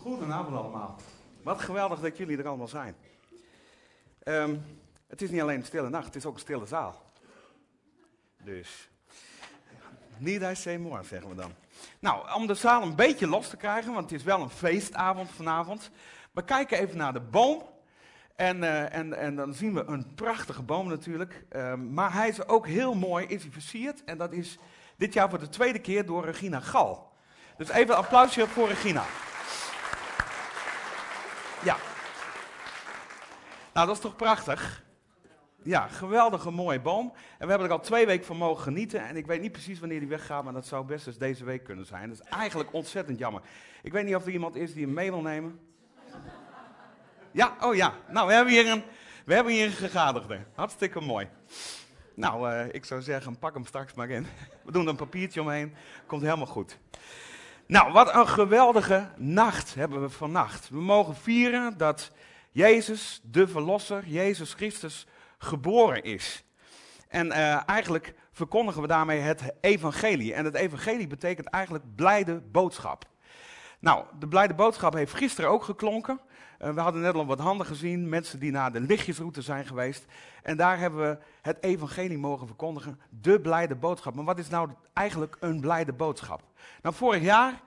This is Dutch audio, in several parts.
Goedenavond allemaal. Wat geweldig dat jullie er allemaal zijn. Het is niet alleen een stille nacht, het is ook een stille zaal. Dus, niet I say more, zeggen we dan. Nou, om de zaal een beetje los te krijgen, want het is wel een feestavond vanavond. We kijken even naar de boom. En dan zien we een prachtige boom natuurlijk. Maar hij is ook heel mooi, is hij versierd. En dat is dit jaar voor de tweede keer door Regina Gal. Dus even een applausje voor Regina. Ja. Nou, dat is toch prachtig? Ja, geweldige mooie boom. En we hebben er al 2 weken van mogen genieten. En ik weet niet precies wanneer die weggaat, maar dat zou best eens deze week kunnen zijn. Dat is eigenlijk ontzettend jammer. Ik weet niet of er iemand is die hem mee wil nemen. Ja, oh ja. Nou, we hebben hier een gegadigde. Hartstikke mooi. Nou, ik zou zeggen, pak hem straks maar in. We doen er een papiertje omheen. Komt helemaal goed. Nou, wat een geweldige nacht hebben we vannacht. We mogen vieren dat Jezus, de Verlosser, Jezus Christus, geboren is. En eigenlijk verkondigen we daarmee het evangelie. En het evangelie betekent eigenlijk blijde boodschap. Nou, de blijde boodschap heeft gisteren ook geklonken. We hadden net al wat handen gezien, mensen die naar de lichtjesroute zijn geweest. En daar hebben we het evangelie mogen verkondigen, de blijde boodschap. Maar wat is nou eigenlijk een blijde boodschap? Nou, vorig jaar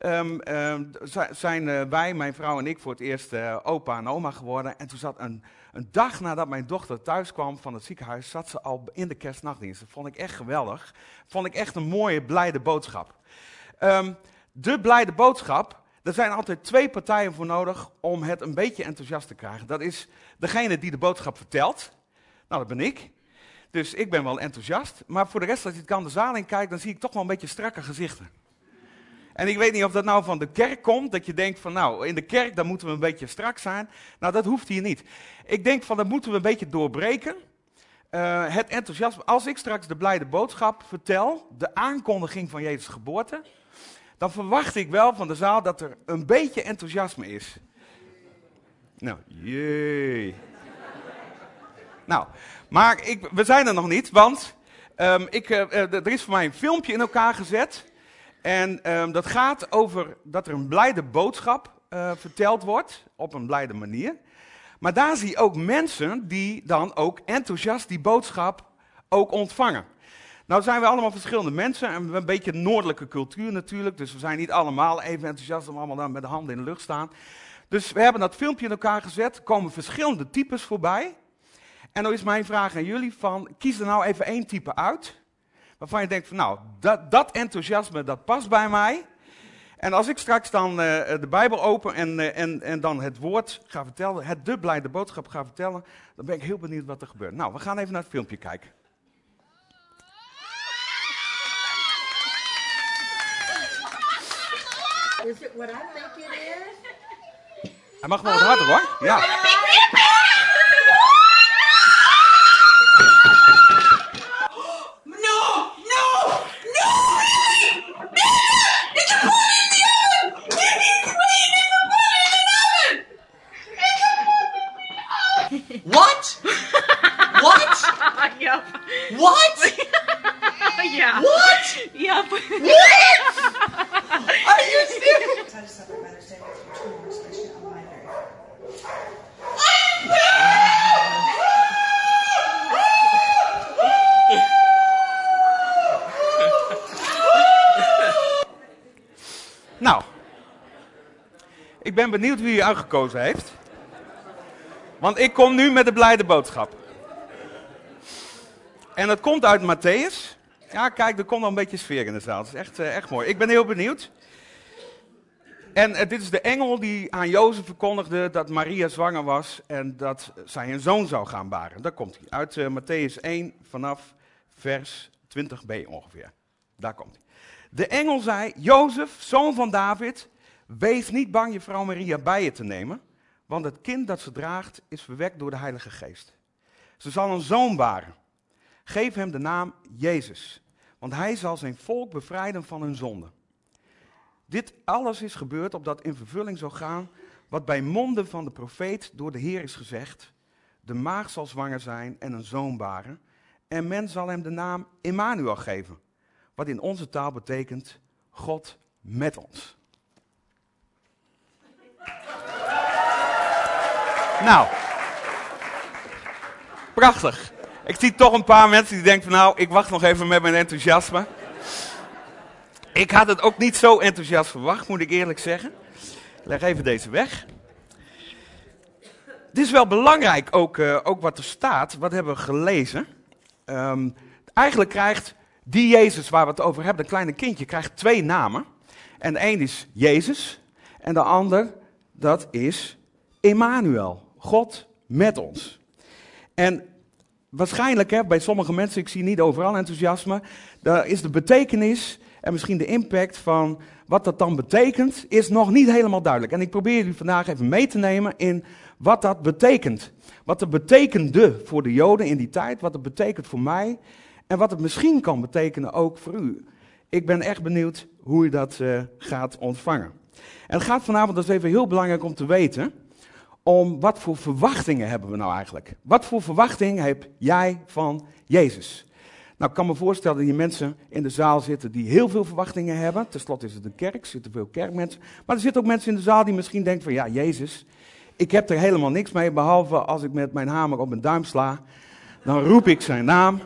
zijn wij, mijn vrouw en ik, voor het eerst opa en oma geworden. En toen zat een dag nadat mijn dochter thuis kwam van het ziekenhuis, zat ze al in de kerstnachtdienst. Dat vond ik echt geweldig. Vond ik echt een mooie, blijde boodschap. De blijde boodschap, er zijn altijd 2 partijen voor nodig om het een beetje enthousiast te krijgen. Dat is degene die de boodschap vertelt. Nou, dat ben ik. Dus ik ben wel enthousiast. Maar voor de rest, als je de zaal in kijkt, dan zie ik toch wel een beetje strakke gezichten. En ik weet niet of dat nou van de kerk komt, dat je denkt van nou, in de kerk dan moeten we een beetje strak zijn. Nou, dat hoeft hier niet. Ik denk van dat moeten we een beetje doorbreken. Het enthousiasme, als ik straks de blijde boodschap vertel, de aankondiging van Jezus' geboorte, dan verwacht ik wel van de zaal dat er een beetje enthousiasme is. Nou, jee. Nou, maar we zijn er nog niet, want er is voor mij een filmpje in elkaar gezet. En dat gaat over dat er een blijde boodschap verteld wordt, op een blijde manier. Maar daar zie je ook mensen die dan ook enthousiast die boodschap ook ontvangen. Nou zijn we allemaal verschillende mensen en we hebben een beetje een noordelijke cultuur natuurlijk. Dus we zijn niet allemaal even enthousiast om allemaal dan met de handen in de lucht staan. Dus we hebben dat filmpje in elkaar gezet, er komen verschillende types voorbij. En dan is mijn vraag aan jullie van, kies er nou even 1 type uit. Waarvan je denkt van nou, dat enthousiasme, dat past bij mij. En als ik straks dan de Bijbel open en dan het woord ga vertellen, de blijde boodschap ga vertellen, dan ben ik heel benieuwd wat er gebeurt. Nou, we gaan even naar het filmpje kijken. Is it what I think it is? Hij mag wel wat harder hoor. Ja. What? What? Yep. What? Yeah. What? Yep. What? Are you serious? How to separate better standards for true legislation on binary. Nou, ik ben benieuwd wie u uitgekozen heeft. Want ik kom nu met de blijde boodschap. En dat komt uit Matthäus. Ja, kijk, er komt al een beetje sfeer in de zaal. Het is echt mooi. Ik ben heel benieuwd. En dit is de engel die aan Jozef verkondigde dat Maria zwanger was en dat zij een zoon zou gaan baren. Daar komt hij. Uit Matthäus 1 vanaf vers 20b ongeveer. Daar komt hij. De engel zei, Jozef, zoon van David, wees niet bang je vrouw Maria bij je te nemen, want het kind dat ze draagt is verwekt door de Heilige Geest. Ze zal een zoon baren. Geef hem de naam Jezus, want hij zal zijn volk bevrijden van hun zonde. Dit alles is gebeurd opdat in vervulling zou gaan wat bij monden van de profeet door de Heer is gezegd. De maagd zal zwanger zijn en een zoon baren en men zal hem de naam Immanuel geven, wat in onze taal betekent God met ons. Nou, prachtig. Ik zie toch een paar mensen die denken van nou, ik wacht nog even met mijn enthousiasme. Ik had het ook niet zo enthousiast verwacht, moet ik eerlijk zeggen. Ik leg even deze weg. Het is wel belangrijk, ook wat er staat, wat hebben we gelezen. Eigenlijk krijgt die Jezus waar we het over hebben, dat kleine kindje, krijgt 2 namen. En de een is Jezus en de ander, dat is Emmanuel, God met ons. En waarschijnlijk, bij sommige mensen, ik zie niet overal enthousiasme, daar is de betekenis en misschien de impact van wat dat dan betekent, is nog niet helemaal duidelijk. En ik probeer jullie vandaag even mee te nemen in wat dat betekent. Wat het betekende voor de Joden in die tijd, wat het betekent voor mij en wat het misschien kan betekenen ook voor u. Ik ben echt benieuwd hoe je dat gaat ontvangen. En het gaat vanavond, dat is even heel belangrijk om te weten, om wat voor verwachtingen hebben we nou eigenlijk? Wat voor verwachting heb jij van Jezus? Nou, ik kan me voorstellen dat hier mensen in de zaal zitten die heel veel verwachtingen hebben. Ten slotte is het een kerk, er zitten veel kerkmensen. Maar er zitten ook mensen in de zaal die misschien denken van ja, Jezus, ik heb er helemaal niks mee, behalve als ik met mijn hamer op mijn duim sla, dan roep ik zijn naam.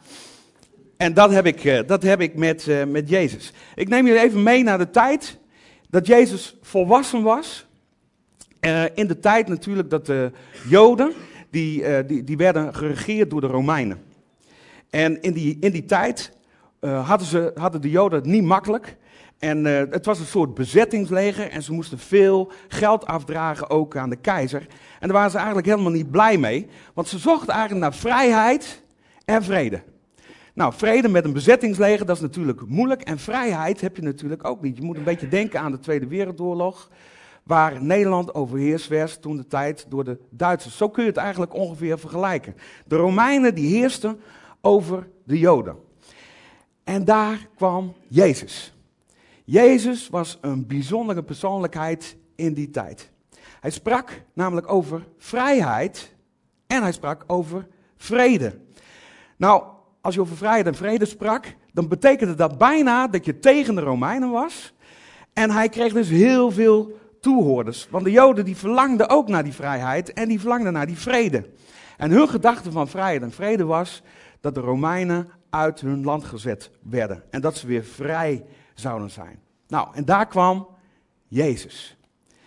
En dat heb ik met Jezus. Ik neem jullie even mee naar de tijd dat Jezus volwassen was. In de tijd natuurlijk dat de Joden, die werden geregeerd door de Romeinen. En in die tijd hadden de Joden het niet makkelijk. En het was een soort bezettingsleger en ze moesten veel geld afdragen ook aan de keizer. En daar waren ze eigenlijk helemaal niet blij mee, want ze zochten eigenlijk naar vrijheid en vrede. Nou, vrede met een bezettingsleger, dat is natuurlijk moeilijk. En vrijheid heb je natuurlijk ook niet. Je moet een beetje denken aan de Tweede Wereldoorlog, waar Nederland overheerst werd toen de tijd door de Duitsers. Zo kun je het eigenlijk ongeveer vergelijken. De Romeinen die heersten over de Joden. En daar kwam Jezus. Jezus was een bijzondere persoonlijkheid in die tijd. Hij sprak namelijk over vrijheid en hij sprak over vrede. Nou, als je over vrijheid en vrede sprak, dan betekende dat bijna dat je tegen de Romeinen was. En hij kreeg dus heel veel toehoorders. Want de Joden die verlangden ook naar die vrijheid en die verlangden naar die vrede. En hun gedachte van vrijheid en vrede was dat de Romeinen uit hun land gezet werden. En dat ze weer vrij zouden zijn. Nou, en daar kwam Jezus.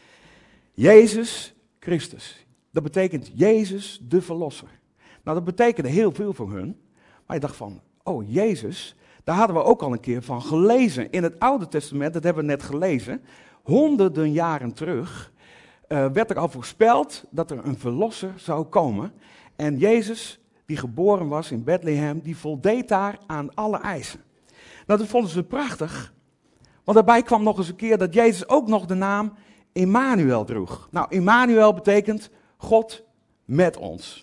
Jezus Christus. Dat betekent Jezus de Verlosser. Nou, dat betekende heel veel voor hun. Maar je dacht van, oh Jezus, daar hadden we ook al een keer van gelezen. In het Oude Testament, dat hebben we net gelezen, honderden jaren terug, werd er al voorspeld dat er een verlosser zou komen. En Jezus, die geboren was in Bethlehem, die voldeed daar aan alle eisen. Nou, dat vonden ze prachtig, want daarbij kwam nog eens een keer dat Jezus ook nog de naam Emmanuel droeg. Nou, Emmanuel betekent God met ons.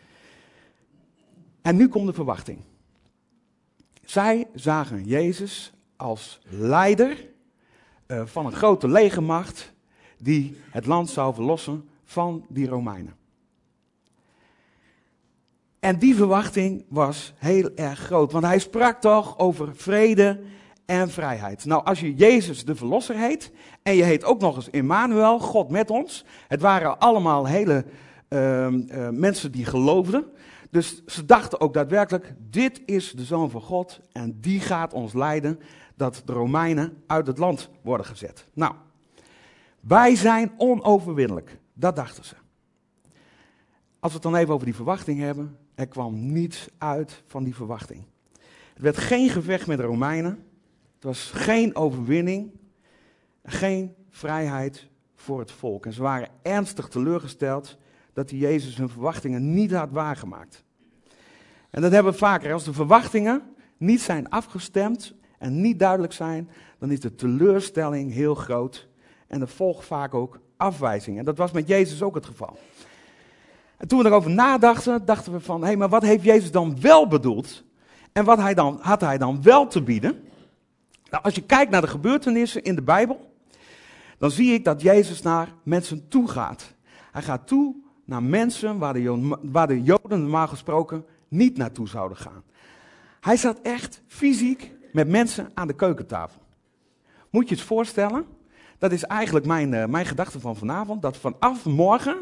En nu komt de verwachting. Zij zagen Jezus als leider van een grote legermacht die het land zou verlossen van die Romeinen. En die verwachting was heel erg groot, want hij sprak toch over vrede en vrijheid. Nou, als je Jezus de Verlosser heet en je heet ook nog eens Emmanuel, God met ons. Het waren allemaal hele mensen die geloofden. Dus ze dachten ook daadwerkelijk, dit is de Zoon van God en die gaat ons leiden dat de Romeinen uit het land worden gezet. Nou, wij zijn onoverwinnelijk, dat dachten ze. Als we het dan even over die verwachting hebben, er kwam niets uit van die verwachting. Het werd geen gevecht met de Romeinen, het was geen overwinning, geen vrijheid voor het volk. En ze waren ernstig teleurgesteld dat die Jezus hun verwachtingen niet had waargemaakt. En dat hebben we vaker. Als de verwachtingen niet zijn afgestemd en niet duidelijk zijn, dan is de teleurstelling heel groot. En er volgt vaak ook afwijzing. En dat was met Jezus ook het geval. En toen we erover nadachten, dachten we van, hé, maar wat heeft Jezus dan wel bedoeld? En wat had hij dan wel te bieden? Nou, als je kijkt naar de gebeurtenissen in de Bijbel, dan zie ik dat Jezus naar mensen toe gaat. Hij gaat toe naar mensen waar de Joden normaal gesproken niet naartoe zouden gaan. Hij zat echt fysiek met mensen aan de keukentafel. Moet je het voorstellen? Dat is eigenlijk mijn gedachte van vanavond, dat vanaf morgen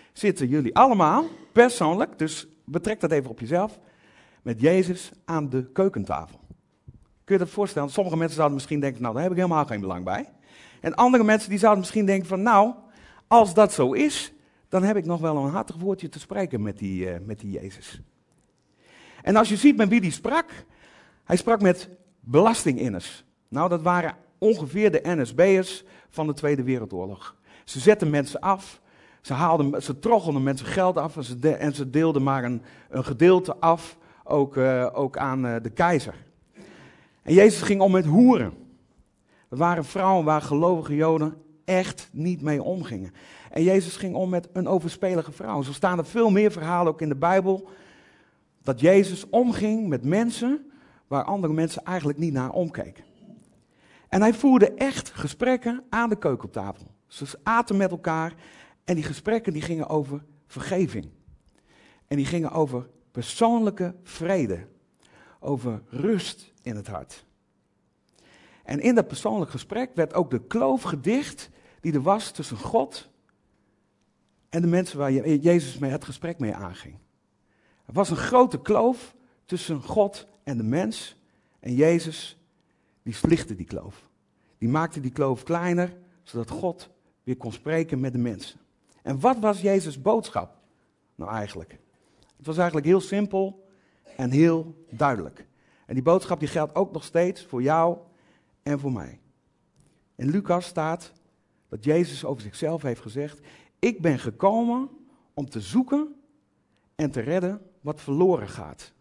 zitten jullie allemaal, persoonlijk, dus betrek dat even op jezelf, met Jezus aan de keukentafel. Kun je dat voorstellen? Sommige mensen zouden misschien denken, nou, daar heb ik helemaal geen belang bij. En andere mensen die zouden misschien denken van, nou, als dat zo is, dan heb ik nog wel een hartig woordje te spreken met die Jezus. En als je ziet met wie die sprak, hij sprak met belastinginners. Nou, dat waren ongeveer de NSB'ers van de Tweede Wereldoorlog. Ze zetten mensen af, ze troggelden mensen geld af en ze deelden maar een gedeelte af, ook aan de keizer. En Jezus ging om met hoeren. Dat waren vrouwen waar gelovige Joden echt niet mee omgingen. En Jezus ging om met een overspelige vrouw. Zo staan er veel meer verhalen ook in de Bijbel, dat Jezus omging met mensen waar andere mensen eigenlijk niet naar omkeken. En hij voerde echt gesprekken aan de keukentafel. Ze aten met elkaar en die gesprekken die gingen over vergeving. En die gingen over persoonlijke vrede. Over rust in het hart. En in dat persoonlijk gesprek werd ook de kloof gedicht die er was tussen God en de mensen waar Jezus mee het gesprek mee aanging. Er was een grote kloof tussen God en de mens. En Jezus, die slichtte die kloof. Die maakte die kloof kleiner, zodat God weer kon spreken met de mensen. En wat was Jezus' boodschap nou eigenlijk? Het was eigenlijk heel simpel en heel duidelijk. En die boodschap die geldt ook nog steeds voor jou en voor mij. In Lucas staat dat Jezus over zichzelf heeft gezegd: ik ben gekomen om te zoeken en te redden wat verloren gaat.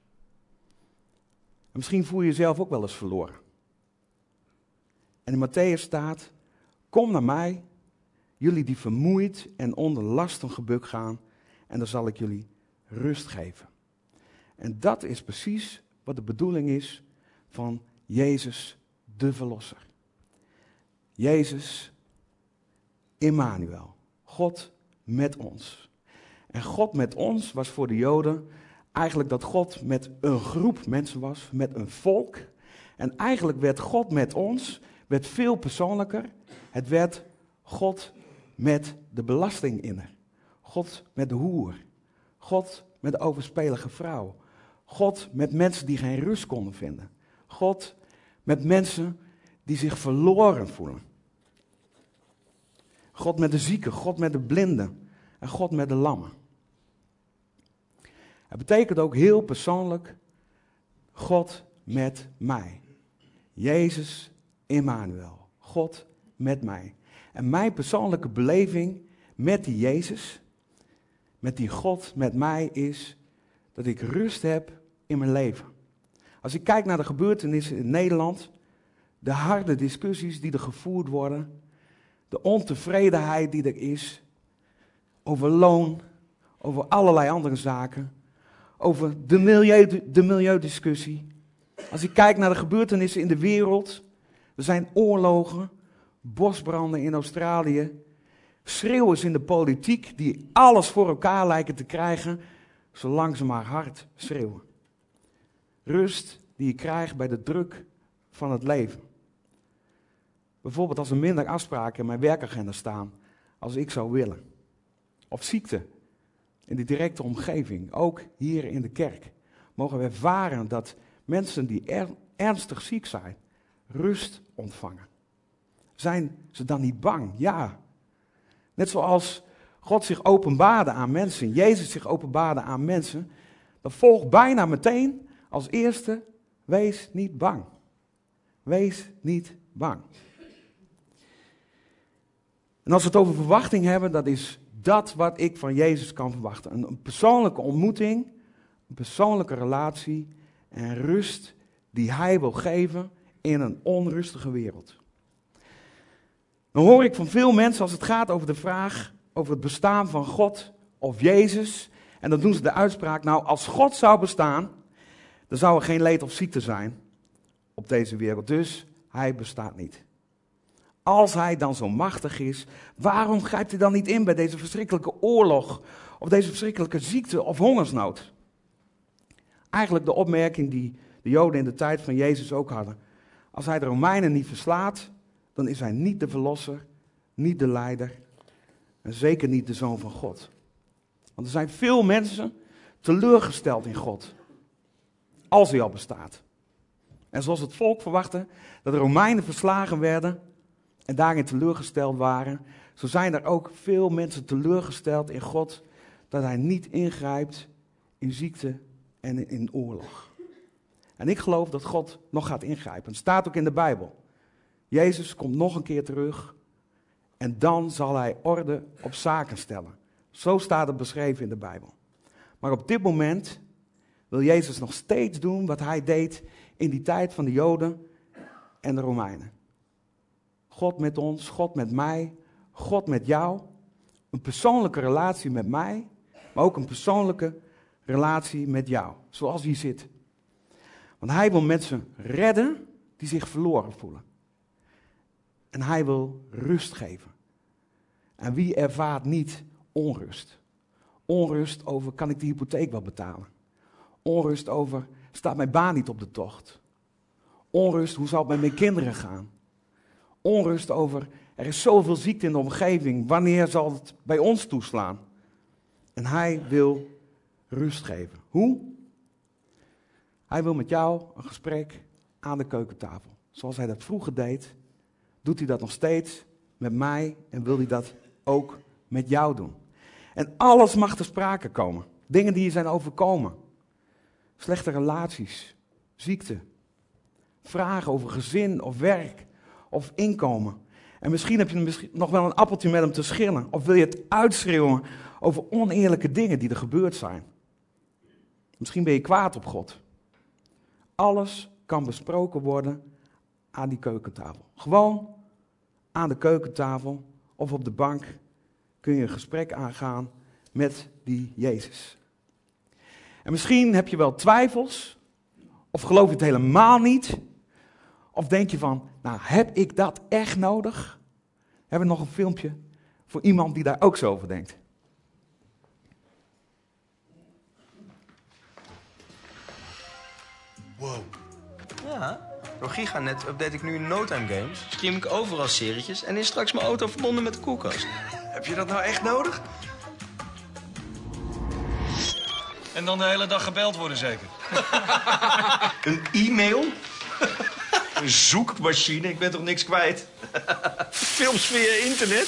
En misschien voel je jezelf ook wel eens verloren. En in Mattheüs staat: kom naar mij, jullie die vermoeid en onder lasten gebuk gaan, en dan zal ik jullie rust geven. En dat is precies wat de bedoeling is van Jezus de Verlosser. Jezus, Immanuel, God met ons. En God met ons was voor de Joden eigenlijk dat God met een groep mensen was, met een volk. En eigenlijk werd God met ons, werd veel persoonlijker. Het werd God met de belastinginner. God met de hoer. God met de overspelige vrouw. God met mensen die geen rust konden vinden. God met mensen die zich verloren voelen. God met de zieken, God met de blinden en God met de lammen. Het betekent ook heel persoonlijk, God met mij. Jezus, Immanuel, God met mij. En mijn persoonlijke beleving met die Jezus, met die God met mij is dat ik rust heb in mijn leven. Als ik kijk naar de gebeurtenissen in Nederland, de harde discussies die er gevoerd worden, de ontevredenheid die er is, over loon, over allerlei andere zaken, over de milieudiscussie. Als ik kijk naar de gebeurtenissen in de wereld, er zijn oorlogen, bosbranden in Australië, schreeuwers in de politiek die alles voor elkaar lijken te krijgen, zolang ze maar hard schreeuwen. Rust die je krijgt bij de druk van het leven. Bijvoorbeeld als er minder afspraken in mijn werkagenda staan als ik zou willen. Of ziekte in de directe omgeving, ook hier in de kerk. Mogen we ervaren dat mensen die ernstig ziek zijn, rust ontvangen. Zijn ze dan niet bang? Ja. Net zoals God zich openbaarde aan mensen, Jezus zich openbaarde aan mensen, dan volgt bijna meteen als eerste: wees niet bang. Wees niet bang. En als we het over verwachting hebben, dat is dat wat ik van Jezus kan verwachten. Een persoonlijke ontmoeting, een persoonlijke relatie en rust die Hij wil geven in een onrustige wereld. Dan hoor ik van veel mensen als het gaat over de vraag over het bestaan van God of Jezus. En dan doen ze de uitspraak: nou, als God zou bestaan, dan zou er geen leed of ziekte zijn op deze wereld. Dus Hij bestaat niet. Als Hij dan zo machtig is, waarom grijpt Hij dan niet in bij deze verschrikkelijke oorlog of deze verschrikkelijke ziekte of hongersnood? Eigenlijk de opmerking die de Joden in de tijd van Jezus ook hadden. Als Hij de Romeinen niet verslaat, dan is Hij niet de verlosser, niet de leider en zeker niet de Zoon van God. Want er zijn veel mensen teleurgesteld in God. Als hij al bestaat. En zoals het volk verwachtte dat de Romeinen verslagen werden en daarin teleurgesteld waren, zo zijn er ook veel mensen teleurgesteld in God dat hij niet ingrijpt in ziekte en in oorlog. En ik geloof dat God nog gaat ingrijpen. Het staat ook in de Bijbel. Jezus komt nog een keer terug en dan zal hij orde op zaken stellen. Zo staat het beschreven in de Bijbel. Maar op dit moment wil Jezus nog steeds doen wat hij deed in die tijd van de Joden en de Romeinen. God met ons, God met mij, God met jou. Een persoonlijke relatie met mij, maar ook een persoonlijke relatie met jou. Zoals hier zit. Want hij wil mensen redden die zich verloren voelen. En hij wil rust geven. En wie ervaart niet onrust? Onrust over, kan ik de hypotheek wel betalen? Onrust over, staat mijn baan niet op de tocht? Onrust, hoe zal het met mijn kinderen gaan? Onrust over, er is zoveel ziekte in de omgeving, wanneer zal het bij ons toeslaan? En hij wil rust geven. Hoe? Hij wil met jou een gesprek aan de keukentafel. Zoals hij dat vroeger deed, doet hij dat nog steeds met mij en wil hij dat ook met jou doen. En alles mag ter sprake komen. Dingen die je zijn overkomen. Slechte relaties, ziekte, vragen over gezin of werk of inkomen. En misschien heb je nog wel een appeltje met hem te schillen. Of wil je het uitschreeuwen over oneerlijke dingen die er gebeurd zijn. Misschien ben je kwaad op God. Alles kan besproken worden aan die keukentafel. Gewoon aan de keukentafel of op de bank kun je een gesprek aangaan met die Jezus. En misschien heb je wel twijfels, of geloof je het helemaal niet, of denk je van, nou heb ik dat echt nodig? Hebben we nog een filmpje voor iemand die daar ook zo over denkt. Wow. Ja, door Giganet update ik nu No-Time Games, stream ik overal serietjes en is straks mijn auto verbonden met de koelkast. Heb je dat nou echt nodig? En dan de hele dag gebeld worden zeker? Een e-mail? Een zoekmachine? Ik ben toch niks kwijt? Films via internet?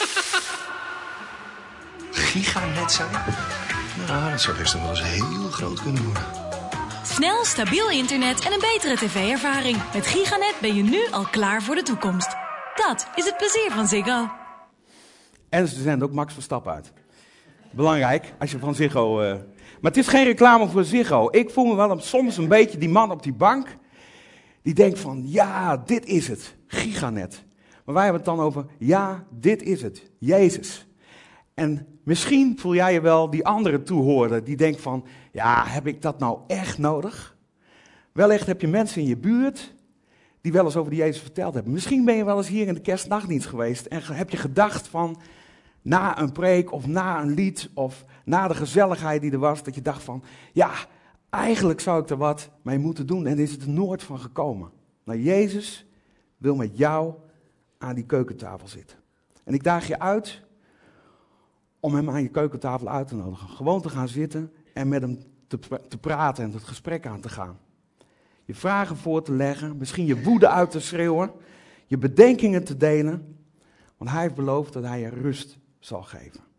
Giganet zijn? Nou, dat zou best nog wel eens heel groot kunnen worden. Snel, stabiel internet en een betere tv-ervaring. Met Giganet ben je nu al klaar voor de toekomst. Dat is het plezier van Ziggo. En ze zenden ook Max Verstappen uit. Belangrijk, als je van Ziggo... Maar het is geen reclame voor Ziggo. Ik voel me wel soms een beetje die man op die bank. Die denkt van, ja, dit is het. Giganet. Maar wij hebben het dan over, ja, dit is het. Jezus. En misschien voel jij je wel die andere toehoorder die denkt van, ja, heb ik dat nou echt nodig? Wellicht heb je mensen in je buurt die wel eens over die Jezus verteld hebben. Misschien ben je wel eens hier in de kerstnachtdienst geweest en heb je gedacht van, na een preek of na een lied of na de gezelligheid die er was, dat je dacht van, ja, eigenlijk zou ik er wat mee moeten doen en is het er nooit van gekomen. Nou, Jezus wil met jou aan die keukentafel zitten. En ik daag je uit om hem aan je keukentafel uit te nodigen. Gewoon te gaan zitten en met hem te praten en het gesprek aan te gaan. Je vragen voor te leggen, misschien je woede uit te schreeuwen, je bedenkingen te delen. Want hij heeft beloofd dat hij je rust zal geven.